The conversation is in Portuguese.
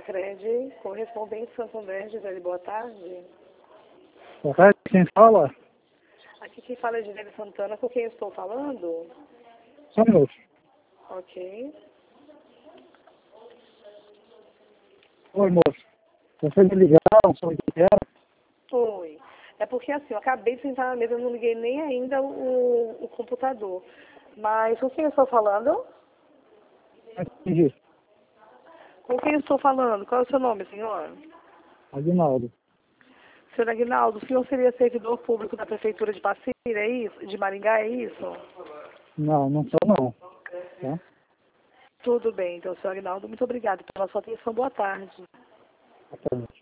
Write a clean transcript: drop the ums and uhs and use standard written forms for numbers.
Lacrede, correspondente Santo André, Gisele, boa tarde. Boa tarde, quem fala? Aqui quem fala é Gisele Santana, com quem eu estou falando? Só um minuto. Ok. Oi, moço. Você me ligaram, sabe o que era? Oi. É porque assim, eu acabei de sentar na mesa, eu não liguei nem ainda o computador. Mas com quem eu estou falando? Não entendi. Com quem eu estou falando? Qual é o seu nome, senhor? Aguinaldo. Senhor Aguinaldo, o senhor seria servidor público da Prefeitura de Passira, é isso? De Maringá, é isso? Não, não sou não. Tá? Tudo bem, então, senhor Aguinaldo, muito obrigada pela sua atenção. Boa tarde. Boa tarde.